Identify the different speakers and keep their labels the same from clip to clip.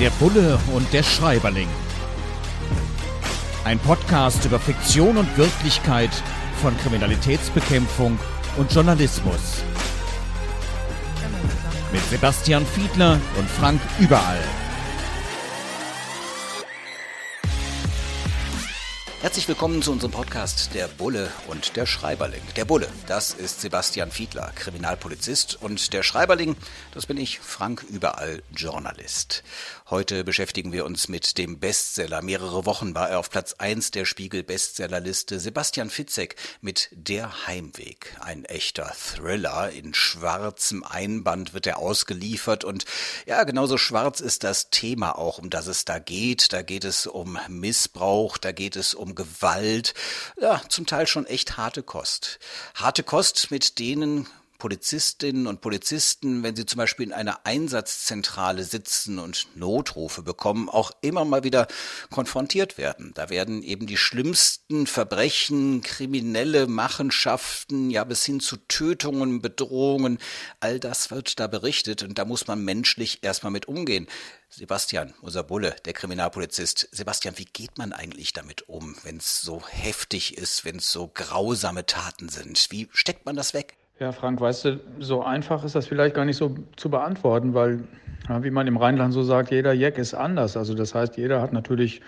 Speaker 1: Der Bulle und der Schreiberling. Ein Podcast über Fiktion und Wirklichkeit von Kriminalitätsbekämpfung und Journalismus. Mit Sebastian Fiedler und Frank Überall.
Speaker 2: Herzlich willkommen zu unserem Podcast Der Bulle und der Schreiberling. Der Bulle, das ist Sebastian Fiedler, Kriminalpolizist, und der Schreiberling, das bin ich, Frank Überall, Journalist. Heute beschäftigen wir uns mit dem Bestseller. Mehrere Wochen war er auf Platz 1 der Spiegel-Bestsellerliste. Sebastian Fitzek mit Der Heimweg. Ein echter Thriller. In schwarzem Einband wird er ausgeliefert und ja, genauso schwarz ist das Thema auch, um das es da geht. Da geht es um Missbrauch, da geht es um Gewalt, ja, zum Teil schon echt harte Kost. Harte Kost, mit denen Polizistinnen und Polizisten, wenn sie zum Beispiel in einer Einsatzzentrale sitzen und Notrufe bekommen, auch immer mal wieder konfrontiert werden. Da werden eben die schlimmsten Verbrechen, kriminelle Machenschaften, ja bis hin zu Tötungen, Bedrohungen, all das wird da berichtet und da muss man menschlich erstmal mit umgehen. Sebastian, unser Bulle, der Kriminalpolizist. Sebastian, wie geht man eigentlich damit um, wenn es so heftig ist, wenn es so grausame Taten sind? Wie steckt man das weg?
Speaker 3: Ja, Frank, weißt du, so einfach ist das vielleicht gar nicht so zu beantworten, weil, ja, wie man im Rheinland so sagt, jeder Jack ist anders. Also das heißt, jeder hat natürlich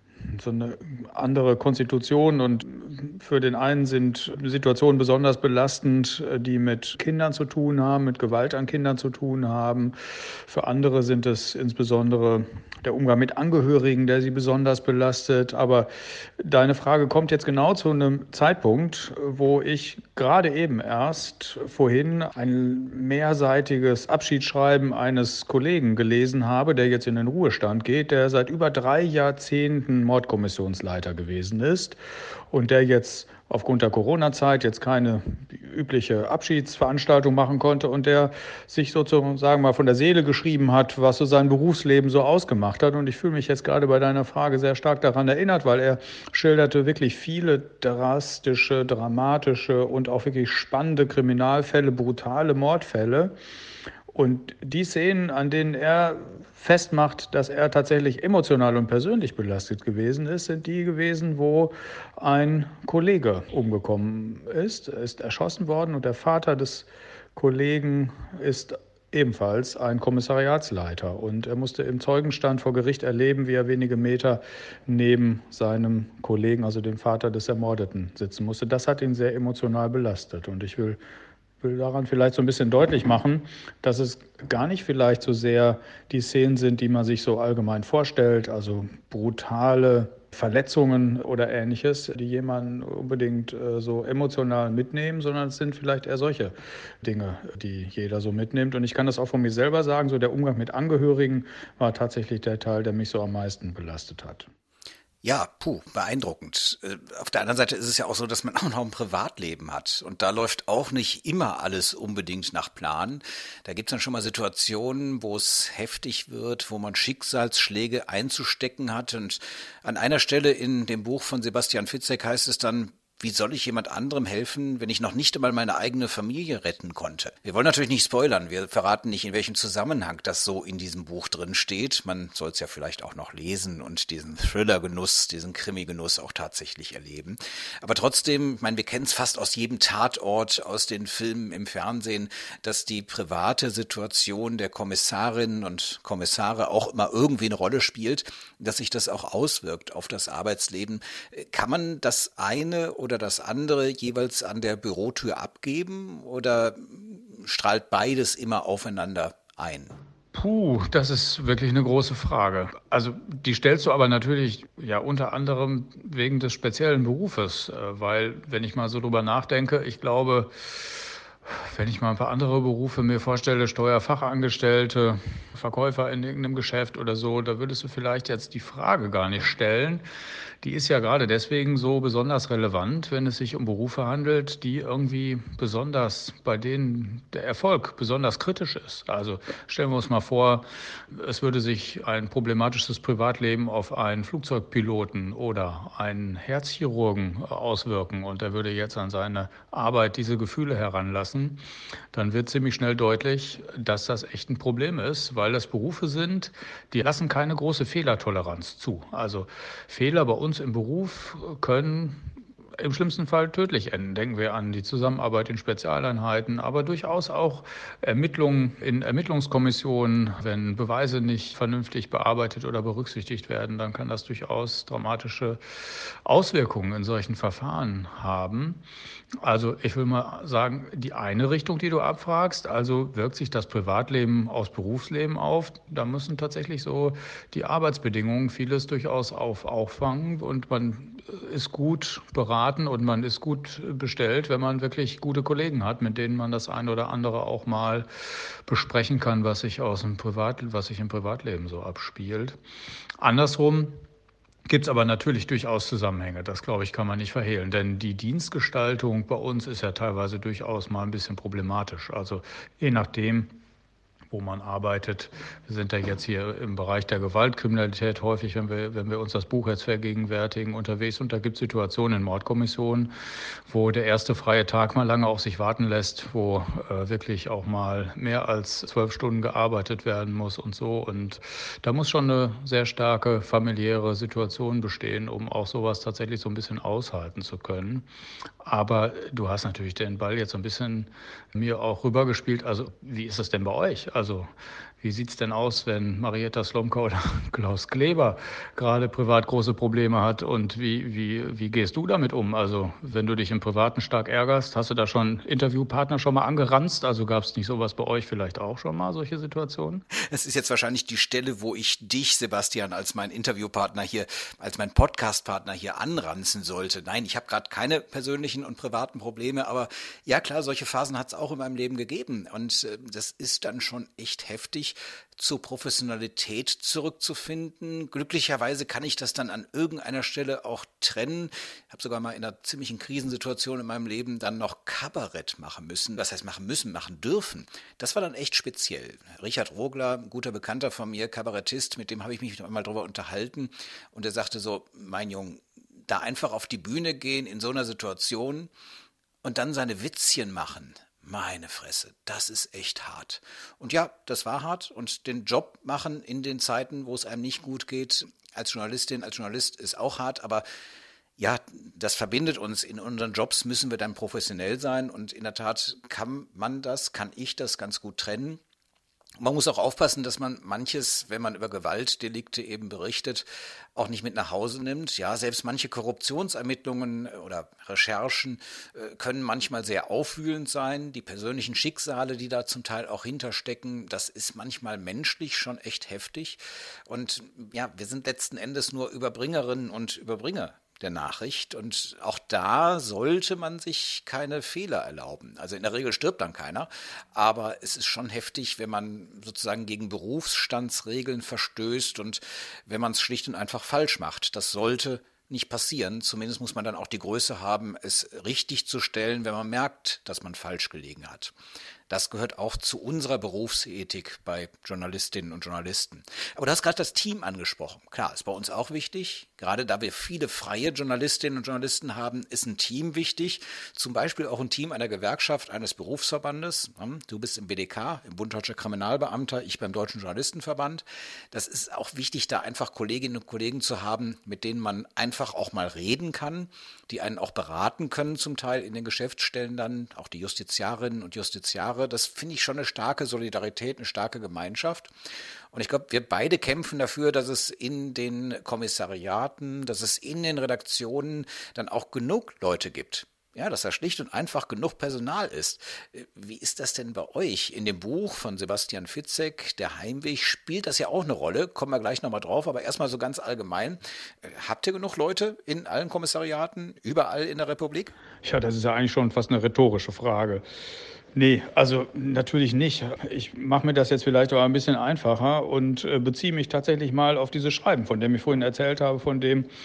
Speaker 3: so eine andere Konstitution und für den einen sind Situationen besonders belastend, die mit Kindern zu tun haben, mit Gewalt an Kindern zu tun haben. Für andere sind es insbesondere der Umgang mit Angehörigen, der sie besonders belastet. Aber deine Frage kommt jetzt genau zu einem Zeitpunkt, wo ich gerade eben erst vorhin ein mehrseitiges Abschiedsschreiben eines Kollegen gelesen habe, der jetzt in den Ruhestand geht, der seit über 3 Jahrzehnten Mordkommissionsleiter gewesen ist und der jetzt aufgrund der Corona-Zeit jetzt keine übliche Abschiedsveranstaltung machen konnte und der sich sozusagen mal von der Seele geschrieben hat, was so sein Berufsleben so ausgemacht hat. Und ich fühle mich jetzt gerade bei deiner Frage sehr stark daran erinnert, weil er schilderte wirklich viele drastische, dramatische und auch wirklich spannende Kriminalfälle, brutale Mordfälle. Und die Szenen, an denen er festmacht, dass er tatsächlich emotional und persönlich belastet gewesen ist, sind die gewesen, wo ein Kollege umgekommen ist. Er ist erschossen worden und der Vater des Kollegen ist ebenfalls ein Kommissariatsleiter. Und er musste im Zeugenstand vor Gericht erleben, wie er wenige Meter neben seinem Kollegen, also dem Vater des Ermordeten, sitzen musste. Das hat ihn sehr emotional belastet. Und ich will daran vielleicht so ein bisschen deutlich machen, dass es gar nicht vielleicht so sehr die Szenen sind, die man sich so allgemein vorstellt, also brutale Verletzungen oder Ähnliches, die jemanden unbedingt so emotional mitnehmen, sondern es sind vielleicht eher solche Dinge, die jeder so mitnimmt. Und ich kann das auch von mir selber sagen, so der Umgang mit Angehörigen war tatsächlich der Teil, der mich so am meisten belastet hat.
Speaker 2: Ja, beeindruckend. Auf der anderen Seite ist es ja auch so, dass man auch noch ein Privatleben hat. Und da läuft auch nicht immer alles unbedingt nach Plan. Da gibt es dann schon mal Situationen, wo es heftig wird, wo man Schicksalsschläge einzustecken hat. Und an einer Stelle in dem Buch von Sebastian Fitzek heißt es dann: Wie soll ich jemand anderem helfen, wenn ich noch nicht einmal meine eigene Familie retten konnte? Wir wollen natürlich nicht spoilern, wir verraten nicht, in welchem Zusammenhang das so in diesem Buch drin steht. Man soll es ja vielleicht auch noch lesen und diesen Thriller-Genuss, diesen Krimi-Genuss auch tatsächlich erleben. Aber trotzdem, ich meine, wir kennen es fast aus jedem Tatort, aus den Filmen im Fernsehen, dass die private Situation der Kommissarinnen und Kommissare auch immer irgendwie eine Rolle spielt, dass sich das auch auswirkt auf das Arbeitsleben. Kann man das eine oder das andere jeweils an der Bürotür abgeben oder strahlt beides immer aufeinander ein?
Speaker 3: Das ist wirklich eine große Frage. Also die stellst du aber natürlich ja unter anderem wegen des speziellen Berufes, weil wenn ich mal so drüber nachdenke, ich glaube, wenn ich mal ein paar andere Berufe mir vorstelle, die ist ja gerade deswegen so besonders relevant, wenn es sich um Berufe handelt, die irgendwie besonders, bei denen der Erfolg besonders kritisch ist. Also stellen wir uns mal vor, es würde sich ein problematisches Privatleben auf einen Flugzeugpiloten oder einen Herzchirurgen auswirken und er würde jetzt an seine Arbeit diese Gefühle heranlassen, dann wird ziemlich schnell deutlich, dass das echt ein Problem ist, weil das Berufe sind, die lassen keine große Fehlertoleranz zu. Also Fehler bei uns im Beruf können im schlimmsten Fall tödlich enden. Denken wir an die Zusammenarbeit in Spezialeinheiten, aber durchaus auch Ermittlungen in Ermittlungskommissionen. Wenn Beweise nicht vernünftig bearbeitet oder berücksichtigt werden, dann kann das durchaus dramatische Auswirkungen in solchen Verfahren haben. Also ich will mal sagen, die eine Richtung, die du abfragst, also wirkt sich das Privatleben aufs Berufsleben auf, da müssen tatsächlich so die Arbeitsbedingungen vieles durchaus auffangen und man ist gut beraten und man ist gut bestellt, wenn man wirklich gute Kollegen hat, mit denen man das ein oder andere auch mal besprechen kann, was sich im Privatleben so abspielt. Andersrum gibt es aber natürlich durchaus Zusammenhänge, das glaube ich, kann man nicht verhehlen, denn die Dienstgestaltung bei uns ist ja teilweise durchaus mal ein bisschen problematisch, also je nachdem, wo man arbeitet. Wir sind ja jetzt hier im Bereich der Gewaltkriminalität häufig, wenn wir uns das Buch jetzt vergegenwärtigen, unterwegs. Und da gibt es Situationen in Mordkommissionen, wo der erste freie Tag mal lange auf sich warten lässt, wo wirklich auch mal mehr als 12 Stunden gearbeitet werden muss und so. Und da muss schon eine sehr starke familiäre Situation bestehen, um auch sowas tatsächlich so ein bisschen aushalten zu können. Aber du hast natürlich den Ball jetzt so ein bisschen mir auch rübergespielt. Also wie ist das denn bei euch? Also wie sieht es denn aus, wenn Marietta Slomka oder Klaus Kleber gerade privat große Probleme hat und wie gehst du damit um? Also wenn du dich im Privaten stark ärgerst, hast du da schon Interviewpartner schon mal angeranzt? Also gab es nicht sowas bei euch vielleicht auch schon mal, solche Situationen?
Speaker 2: Es ist jetzt wahrscheinlich die Stelle, wo ich dich, Sebastian, als mein Interviewpartner hier, als mein Podcastpartner hier anranzen sollte. Nein, ich habe gerade keine persönlichen und privaten Probleme, aber ja klar, solche Phasen hat es auch in meinem Leben gegeben und das ist dann schon echt heftig, zur Professionalität zurückzufinden. Glücklicherweise kann ich das dann an irgendeiner Stelle auch trennen. Ich habe sogar mal in einer ziemlichen Krisensituation in meinem Leben dann noch Kabarett machen müssen. Was heißt machen müssen, machen dürfen. Das war dann echt speziell. Richard Rogler, ein guter Bekannter von mir, Kabarettist, mit dem habe ich mich einmal drüber unterhalten und er sagte so, mein Junge, da einfach auf die Bühne gehen in so einer Situation und dann seine Witzchen machen. Meine Fresse, das ist echt hart. Und ja, das war hart und den Job machen in den Zeiten, wo es einem nicht gut geht, als Journalistin, als Journalist ist auch hart, aber ja, das verbindet uns. In unseren Jobs müssen wir dann professionell sein und in der Tat kann ich das ganz gut trennen. Man muss auch aufpassen, dass man manches, wenn man über Gewaltdelikte eben berichtet, auch nicht mit nach Hause nimmt. Ja, selbst manche Korruptionsermittlungen oder Recherchen können manchmal sehr aufwühlend sein. Die persönlichen Schicksale, die da zum Teil auch hinterstecken, das ist manchmal menschlich schon echt heftig. Und ja, wir sind letzten Endes nur Überbringerinnen und Überbringer der Nachricht und auch da sollte man sich keine Fehler erlauben. Also in der Regel stirbt dann keiner, aber es ist schon heftig, wenn man sozusagen gegen Berufsstandsregeln verstößt und wenn man es schlicht und einfach falsch macht. Das sollte nicht passieren. Zumindest muss man dann auch die Größe haben, es richtig zu stellen, wenn man merkt, dass man falsch gelegen hat. Das gehört auch zu unserer Berufsethik bei Journalistinnen und Journalisten. Aber du hast gerade das Team angesprochen. Klar, ist bei uns auch wichtig. Gerade da wir viele freie Journalistinnen und Journalisten haben, ist ein Team wichtig. Zum Beispiel auch ein Team einer Gewerkschaft, eines Berufsverbandes. Du bist im BDK, im Bund Deutscher Kriminalbeamter, ich beim Deutschen Journalistenverband. Das ist auch wichtig, da einfach Kolleginnen und Kollegen zu haben, mit denen man einfach auch mal reden kann, die einen auch beraten können, zum Teil in den Geschäftsstellen dann, auch die Justiziarinnen und Justiziare. Das finde ich schon eine starke Solidarität, eine starke Gemeinschaft. Und ich glaube, wir beide kämpfen dafür, dass es in den Kommissariaten, dass es in den Redaktionen dann auch genug Leute gibt. Ja, dass da schlicht und einfach genug Personal ist. Wie ist das denn bei euch? In dem Buch von Sebastian Fitzek, Der Heimweg, spielt das ja auch eine Rolle. Kommen wir gleich nochmal drauf, aber erstmal so ganz allgemein. Habt ihr genug Leute in allen Kommissariaten, überall in der Republik?
Speaker 3: Ja, das ist ja eigentlich schon fast eine rhetorische Frage. Nee, also natürlich nicht. Ich mache mir das jetzt vielleicht auch ein bisschen einfacher und beziehe mich tatsächlich mal auf dieses Schreiben, von dem ich vorhin erzählt habe, von dem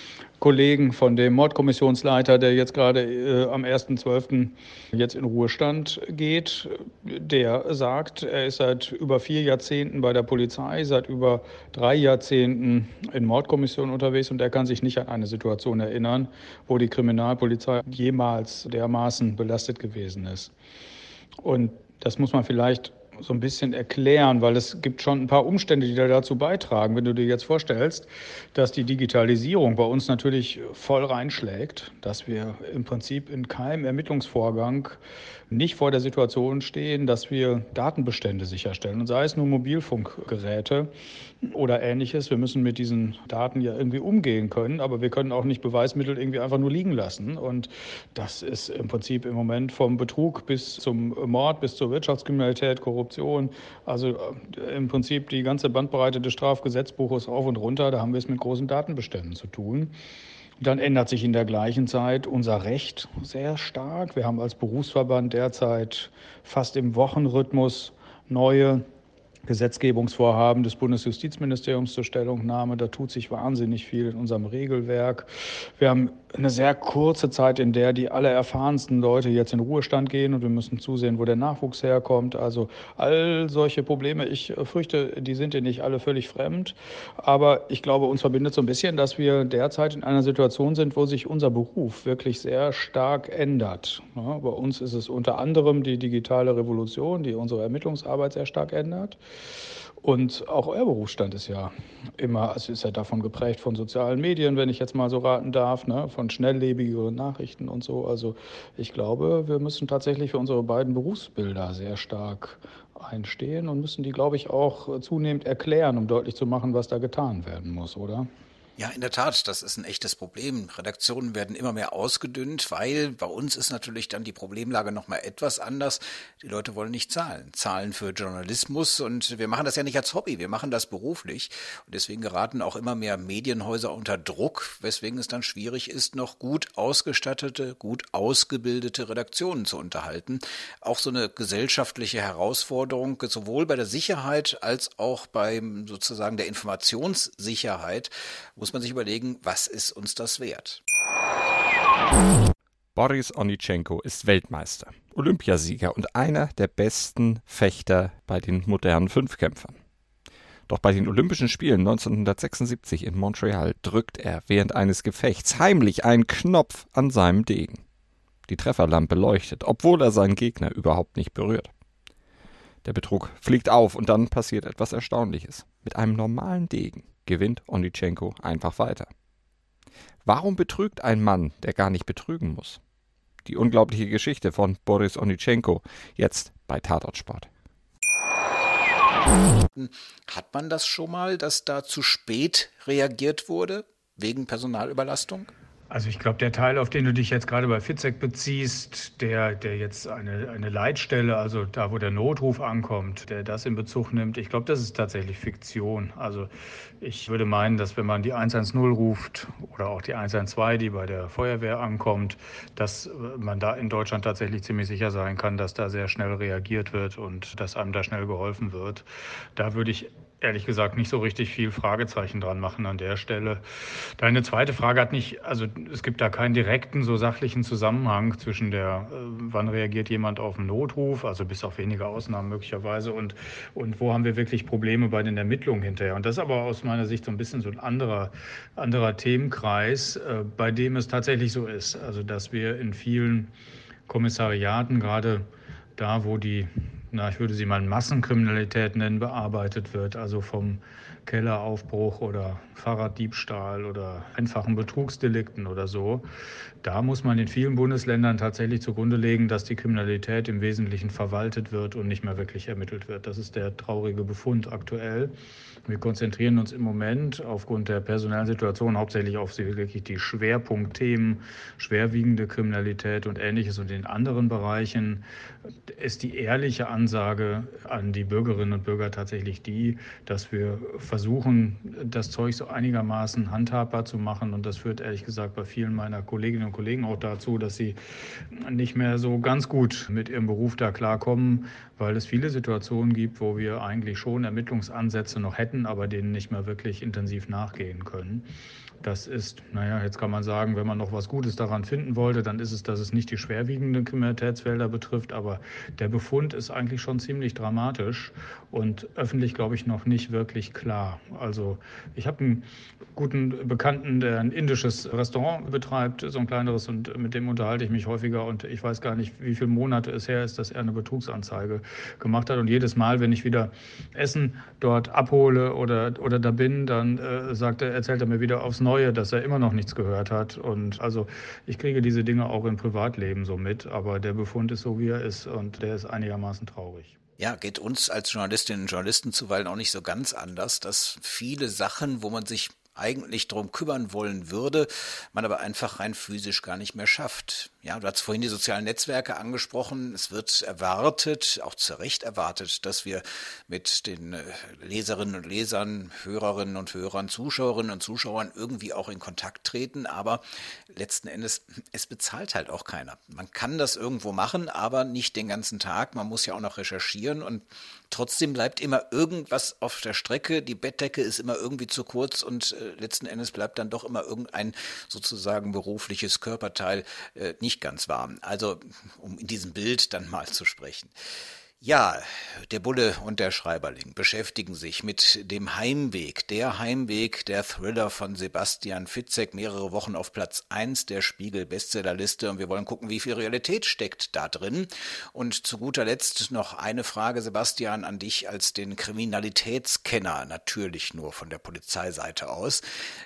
Speaker 3: Kollegen von dem Mordkommissionsleiter, der jetzt gerade am 1.12. jetzt in Ruhestand geht, der sagt, er ist seit über 4 Jahrzehnten bei der Polizei, seit über 3 Jahrzehnten in Mordkommissionen unterwegs und er kann sich nicht an eine Situation erinnern, wo die Kriminalpolizei jemals dermaßen belastet gewesen ist. Und das muss man vielleicht so ein bisschen erklären, weil es gibt schon ein paar Umstände, die da dazu beitragen. Wenn du dir jetzt vorstellst, dass die Digitalisierung bei uns natürlich voll reinschlägt, dass wir im Prinzip in keinem Ermittlungsvorgang nicht vor der Situation stehen, dass wir Datenbestände sicherstellen. Und sei es nur Mobilfunkgeräte oder Ähnliches. Wir müssen mit diesen Daten ja irgendwie umgehen können, aber wir können auch nicht Beweismittel irgendwie einfach nur liegen lassen. Und das ist im Prinzip im Moment vom Betrug bis zum Mord, bis zur Wirtschaftskriminalität, Korruption, also im Prinzip die ganze Bandbreite des Strafgesetzbuches auf und runter, da haben wir es mit großen Datenbeständen zu tun. Dann ändert sich in der gleichen Zeit unser Recht sehr stark. Wir haben als Berufsverband derzeit fast im Wochenrhythmus neue Gesetzgebungsvorhaben des Bundesjustizministeriums zur Stellungnahme. Da tut sich wahnsinnig viel in unserem Regelwerk. Wir haben eine sehr kurze Zeit, in der die allererfahrensten Leute jetzt in Ruhestand gehen und wir müssen zusehen, wo der Nachwuchs herkommt. Also all solche Probleme, ich fürchte, die sind dir nicht alle völlig fremd. Aber ich glaube, uns verbindet so ein bisschen, dass wir derzeit in einer Situation sind, wo sich unser Beruf wirklich sehr stark ändert. Ja, bei uns ist es unter anderem die digitale Revolution, die unsere Ermittlungsarbeit sehr stark ändert. Und auch euer Berufsstand ist ja immer, also ist ja davon geprägt von sozialen Medien, wenn ich jetzt mal so raten darf, ne, von schnelllebigeren Nachrichten und so. Also ich glaube, wir müssen tatsächlich für unsere beiden Berufsbilder sehr stark einstehen und müssen die, glaube ich, auch zunehmend erklären, um deutlich zu machen, was da getan werden muss, oder?
Speaker 2: Ja, in der Tat, das ist ein echtes Problem. Redaktionen werden immer mehr ausgedünnt, weil bei uns ist natürlich dann die Problemlage nochmal etwas anders. Die Leute wollen nicht zahlen für Journalismus und wir machen das ja nicht als Hobby, wir machen das beruflich und deswegen geraten auch immer mehr Medienhäuser unter Druck, weswegen es dann schwierig ist, noch gut ausgestattete, gut ausgebildete Redaktionen zu unterhalten. Auch so eine gesellschaftliche Herausforderung, sowohl bei der Sicherheit als auch beim sozusagen der Informationssicherheit, muss man sich überlegen, was ist uns das wert?
Speaker 4: Boris Onitschenko ist Weltmeister, Olympiasieger und einer der besten Fechter bei den modernen Fünfkämpfern. Doch bei den Olympischen Spielen 1976 in Montreal drückt er während eines Gefechts heimlich einen Knopf an seinem Degen. Die Trefferlampe leuchtet, obwohl er seinen Gegner überhaupt nicht berührt. Der Betrug fliegt auf und dann passiert etwas Erstaunliches. Mit einem normalen Degen gewinnt Onitschenko einfach weiter. Warum betrügt ein Mann, der gar nicht betrügen muss? Die unglaubliche Geschichte von Boris Onitschenko, jetzt bei Tatortsport.
Speaker 2: Hat man das schon mal, dass da zu spät reagiert wurde, wegen Personalüberlastung?
Speaker 3: Also ich glaube, der Teil, auf den du dich jetzt gerade bei Fitzek beziehst, der jetzt eine Leitstelle, also da, wo der Notruf ankommt, der das in Bezug nimmt, ich glaube, das ist tatsächlich Fiktion. Also ich würde meinen, dass wenn man die 110 ruft oder auch die 112, die bei der Feuerwehr ankommt, dass man da in Deutschland tatsächlich ziemlich sicher sein kann, dass da sehr schnell reagiert wird und dass einem da schnell geholfen wird. Da würde ich ehrlich gesagt nicht so richtig viel Fragezeichen dran machen an der Stelle. Deine zweite Frage hat nicht, also es gibt da keinen direkten, so sachlichen Zusammenhang zwischen der, wann reagiert jemand auf einen Notruf, also bis auf wenige Ausnahmen möglicherweise, und wo haben wir wirklich Probleme bei den Ermittlungen hinterher. Und das ist aber aus meiner Sicht so ein bisschen so ein anderer Themenkreis, bei dem es tatsächlich so ist, also dass wir in vielen Kommissariaten, gerade da, wo die, ich würde sie mal Massenkriminalität nennen, bearbeitet wird, also vom Kelleraufbruch oder Fahrraddiebstahl oder einfachen Betrugsdelikten oder so. Da muss man in vielen Bundesländern tatsächlich zugrunde legen, dass die Kriminalität im Wesentlichen verwaltet wird und nicht mehr wirklich ermittelt wird. Das ist der traurige Befund aktuell. Wir konzentrieren uns im Moment aufgrund der personellen Situation hauptsächlich auf wirklich die Schwerpunktthemen, schwerwiegende Kriminalität und Ähnliches. Und in anderen Bereichen ist die ehrliche Ansage Ansage an die Bürgerinnen und Bürger tatsächlich die, dass wir versuchen, das Zeug so einigermaßen handhabbar zu machen. Und das führt ehrlich gesagt bei vielen meiner Kolleginnen und Kollegen auch dazu, dass sie nicht mehr so ganz gut mit ihrem Beruf da klarkommen, weil es viele Situationen gibt, wo wir eigentlich schon Ermittlungsansätze noch hätten, aber denen nicht mehr wirklich intensiv nachgehen können. Das ist, jetzt kann man sagen, wenn man noch was Gutes daran finden wollte, dann ist es, dass es nicht die schwerwiegenden Kriminalitätsfelder betrifft. Aber der Befund ist eigentlich schon ziemlich dramatisch und öffentlich, glaube ich, noch nicht wirklich klar. Also ich habe einen guten Bekannten, der ein indisches Restaurant betreibt, so ein kleineres, und mit dem unterhalte ich mich häufiger. Und ich weiß gar nicht, wie viele Monate es her ist, dass er eine Betrugsanzeige gemacht hat. Und jedes Mal, wenn ich wieder Essen dort abhole oder da bin, dann erzählt er mir wieder aufs Neue, dass er immer noch nichts gehört hat. Und also ich kriege diese Dinge auch im Privatleben so mit, aber der Befund ist so, wie er ist, und der ist einigermaßen traurig.
Speaker 2: Ja, geht uns als Journalistinnen und Journalisten zuweilen auch nicht so ganz anders, dass viele Sachen, wo man sich eigentlich drum kümmern wollen würde, man aber einfach rein physisch gar nicht mehr schafft. Ja, du hast vorhin die sozialen Netzwerke angesprochen. Es wird erwartet, auch zu Recht erwartet, dass wir mit den Leserinnen und Lesern, Hörerinnen und Hörern, Zuschauerinnen und Zuschauern irgendwie auch in Kontakt treten. Aber letzten Endes, es bezahlt halt auch keiner. Man kann das irgendwo machen, aber nicht den ganzen Tag. Man muss ja auch noch recherchieren und trotzdem bleibt immer irgendwas auf der Strecke. Die Bettdecke ist immer irgendwie zu kurz und letzten Endes bleibt dann doch immer irgendein sozusagen berufliches Körperteil nicht ganz warm. Also, um in diesem Bild dann mal zu sprechen. Ja, der Bulle und der Schreiberling beschäftigen sich mit dem Heimweg. Der Heimweg, der Thriller von Sebastian Fitzek, mehrere Wochen auf Platz 1 der Spiegel-Bestsellerliste. Und wir wollen gucken, wie viel Realität steckt da drin. Und zu guter Letzt noch eine Frage, Sebastian, an dich als den Kriminalitätskenner, natürlich nur von der Polizeiseite aus.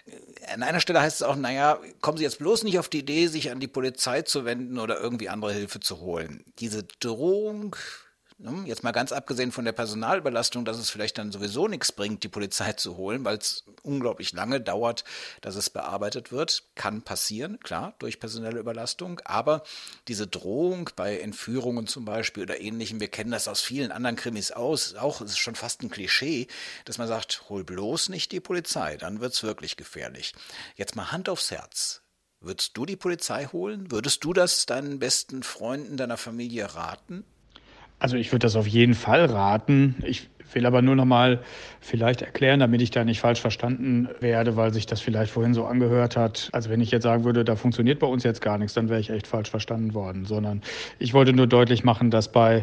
Speaker 2: An einer Stelle heißt es auch, kommen Sie jetzt bloß nicht auf die Idee, sich an die Polizei zu wenden oder irgendwie andere Hilfe zu holen. Diese Drohung, jetzt mal ganz abgesehen von der Personalüberlastung, dass es vielleicht dann sowieso nichts bringt, die Polizei zu holen, weil es unglaublich lange dauert, dass es bearbeitet wird. Kann passieren, klar, durch personelle Überlastung. Aber diese Drohung bei Entführungen zum Beispiel oder Ähnlichem, wir kennen das aus vielen anderen Krimis auch ist es schon fast ein Klischee, dass man sagt, hol bloß nicht die Polizei, dann wird's wirklich gefährlich. Jetzt mal Hand aufs Herz. Würdest du die Polizei holen? Würdest du das deinen besten Freunden, deiner Familie raten?
Speaker 3: Also ich würde das auf jeden Fall raten. Ich will aber nur noch mal vielleicht erklären, damit ich da nicht falsch verstanden werde, weil sich das vielleicht vorhin so angehört hat. Also wenn ich jetzt sagen würde, da funktioniert bei uns jetzt gar nichts, dann wäre ich echt falsch verstanden worden. Sondern ich wollte nur deutlich machen, dass bei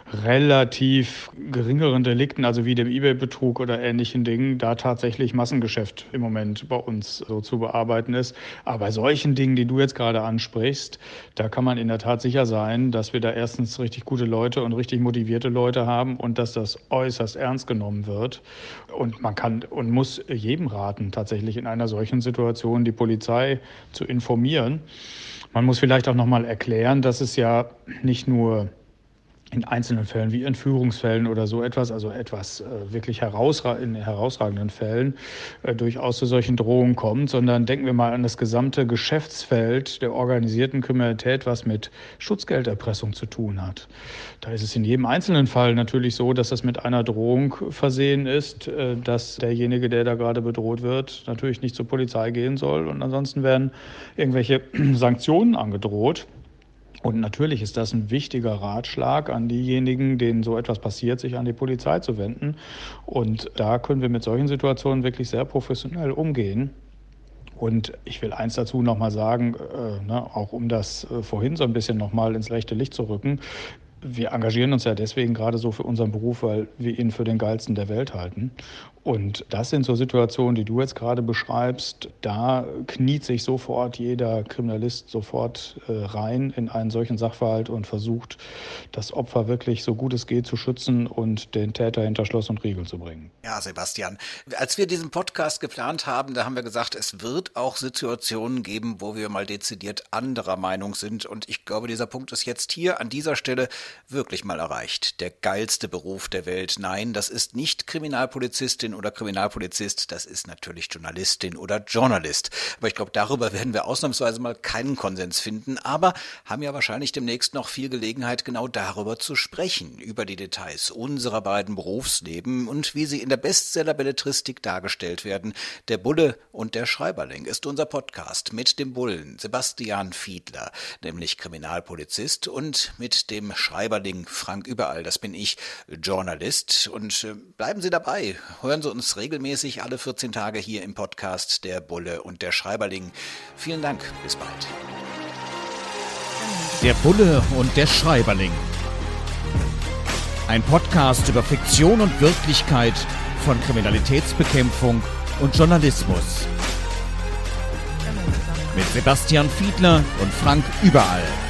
Speaker 3: relativ geringeren Delikten, also wie dem eBay-Betrug oder ähnlichen Dingen, da tatsächlich Massengeschäft im Moment bei uns so zu bearbeiten ist. Aber bei solchen Dingen, die du jetzt gerade ansprichst, da kann man in der Tat sicher sein, dass wir da erstens richtig gute Leute und richtig motivierte Leute haben und dass das äußerst ernst genommen wird. Und man kann und muss jedem raten, tatsächlich in einer solchen Situation die Polizei zu informieren. Man muss vielleicht auch noch mal erklären, dass es ja nicht nur in einzelnen Fällen wie Entführungsfällen oder so etwas, also etwas wirklich in herausragenden Fällen durchaus zu solchen Drohungen kommt, sondern denken wir mal an das gesamte Geschäftsfeld der organisierten Kriminalität, was mit Schutzgelderpressung zu tun hat. Da ist es in jedem einzelnen Fall natürlich so, dass das mit einer Drohung versehen ist, dass derjenige, der da gerade bedroht wird, natürlich nicht zur Polizei gehen soll und ansonsten werden irgendwelche Sanktionen angedroht. Und natürlich ist das ein wichtiger Ratschlag an diejenigen, denen so etwas passiert, sich an die Polizei zu wenden. Und da können wir mit solchen Situationen wirklich sehr professionell umgehen. Und ich will eins dazu nochmal sagen, auch um das vorhin so ein bisschen nochmal ins rechte Licht zu rücken. Wir engagieren uns ja deswegen gerade so für unseren Beruf, weil wir ihn für den geilsten der Welt halten. Und das sind so Situationen, die du jetzt gerade beschreibst. Da kniet sich sofort jeder Kriminalist sofort rein in einen solchen Sachverhalt und versucht, das Opfer wirklich so gut es geht zu schützen und den Täter hinter Schloss und Riegel zu bringen.
Speaker 2: Ja, Sebastian, als wir diesen Podcast geplant haben, da haben wir gesagt, es wird auch Situationen geben, wo wir mal dezidiert anderer Meinung sind. Und ich glaube, dieser Punkt ist jetzt hier an dieser Stelle wirklich mal erreicht. Der geilste Beruf der Welt. Nein, das ist nicht Kriminalpolizistin oder Kriminalpolizist, das ist natürlich Journalistin oder Journalist. Aber ich glaube, darüber werden wir ausnahmsweise mal keinen Konsens finden, aber haben ja wahrscheinlich demnächst noch viel Gelegenheit, genau darüber zu sprechen, über die Details unserer beiden Berufsleben und wie sie in der Bestseller-Belletristik dargestellt werden. Der Bulle und der Schreiberling ist unser Podcast mit dem Bullen Sebastian Fiedler, nämlich Kriminalpolizist, und mit dem Schreiberling Frank Überall, das bin ich, Journalist. Und bleiben Sie dabei, hören Sie uns regelmäßig alle 14 Tage hier im Podcast Der Bulle und der Schreiberling. Vielen Dank, bis bald.
Speaker 1: Der Bulle und der Schreiberling. Ein Podcast über Fiktion und Wirklichkeit von Kriminalitätsbekämpfung und Journalismus. Mit Sebastian Fiedler und Frank Überall.